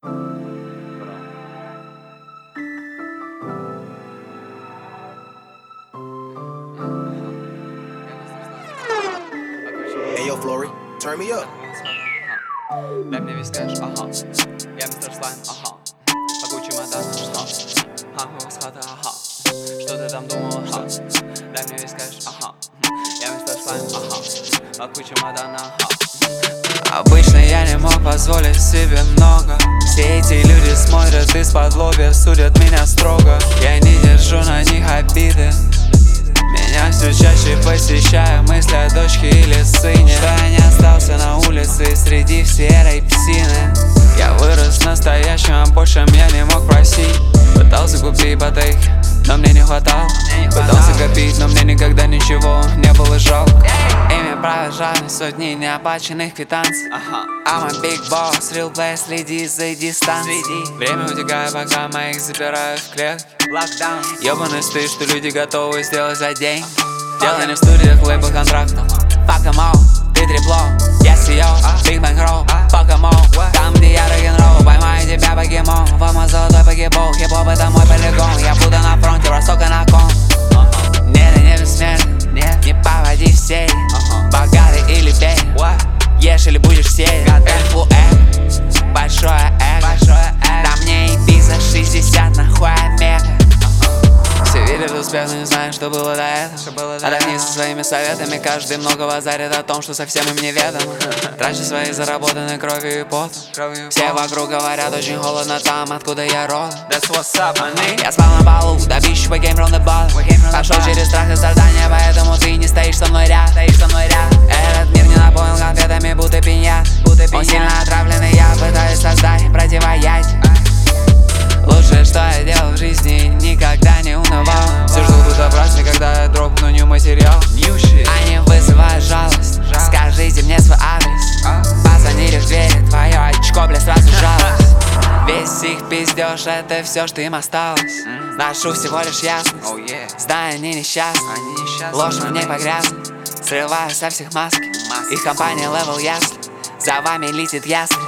Hey yo, Flory, turn me up. Дай мне весь кэш, ага. Я мистер Слайм, ага. Пакуй чемодан, ага. Ага, с хаты, ага. Что ты там думал, ага. Дай мне весь кэш, ага. Я мистер Слайм, ага. Пакуй чемодан, ага. Обычно я не мог позволить себе много. Все эти люди смотрят из-под лобья, судят меня строго. Я не держу на них обиды. Меня все чаще посещая мысли о дочке или сыне. Что я не остался на улице среди всей этой псины. Я вырос настоящим, а большем я не мог просить. Пытался купить ипотеки, но мне не хватало. Пытался копить, но мне никогда ничего не было жалко. Ими провожали сотни неоплаченных квитанций. I'm a big boss, real play, следи за дистанцией. Время утекает, пока моих запирают в клетке. Ёбаный стыд, что люди готовы сделать за деньги. Дело не в студиях, лейбл контрактов. Fuck em all, ты трепло, я CEO, Big Bang Roll, fuck em all. Там, где я рок-н-ролл, поймаю тебя покемон. Фома золотой погибол, хип-хоп это мой полигон. Я буду на фронте, Востока на ком. Нет, не бессмертный, не поводи в сеть. Богатый или бей, ешь или будешь сеять. Большое эго, да мне и за 60 нахуй омега. Все видят успех, но не знают, что было до этого. Отдохни со своими советами, каждый много базарит о том, что совсем им неведомо. Трачу свои заработанные кровью и потом. Все вокруг говорят, очень холодно там, откуда я родом. Я спал на балу, до бичи we came from the bottom. Пошел через страх и страдания, поэтому ты не стоишь со мной рядом. Этот мир не наполнен конфетами, будто пиньят. Он сильно отравленный, я пытаюсь создать противоядие. Лучшее, что я делал в жизни, никогда не унывал. Все ждут будто праздник, когда я дропну new материал. Они вызывают жалость, скажите мне свой адрес. Позвонили в двери, твое очко, бля, сразу жалость. Весь их пиздеж, это все, что им осталось. Ношу всего лишь ясность, знаю, они несчастны. Ложь в ней погрязла, срываю со всех маски. Их компания левел ясно, за вами летит ясно.